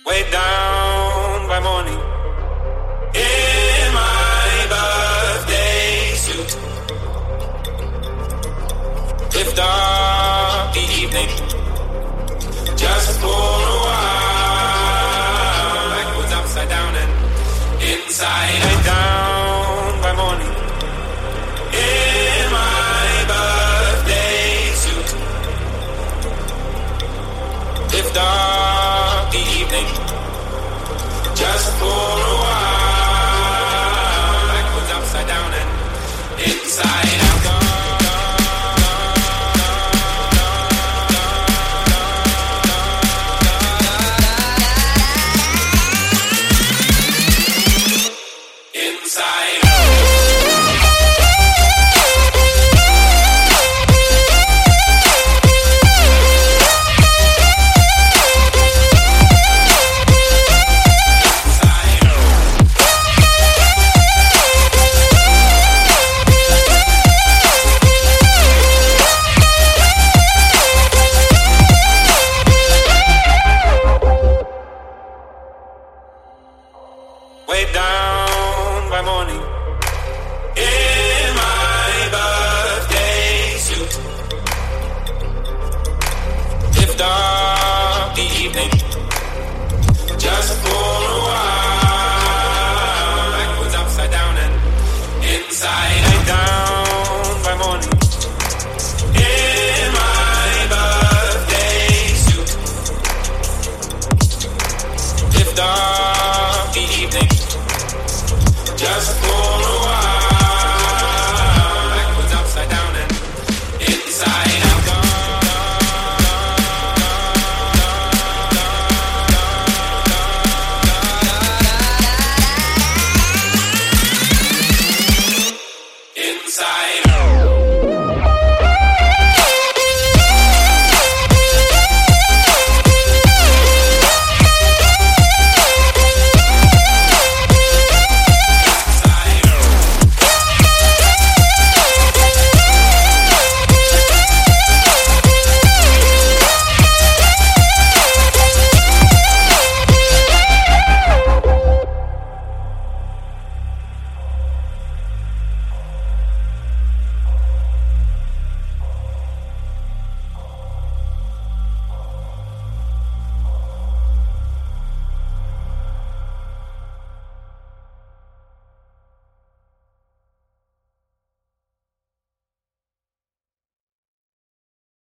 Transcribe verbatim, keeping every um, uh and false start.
Way down by morning in my birthday suit. Lift up the evening just for a while. Backwards, upside down, and inside. Way down by morning in my birthday suit. Lift up the evening just for a while. Backwards, upside down, and inside out. Way down by morning in my birthday suit. Lift up the evening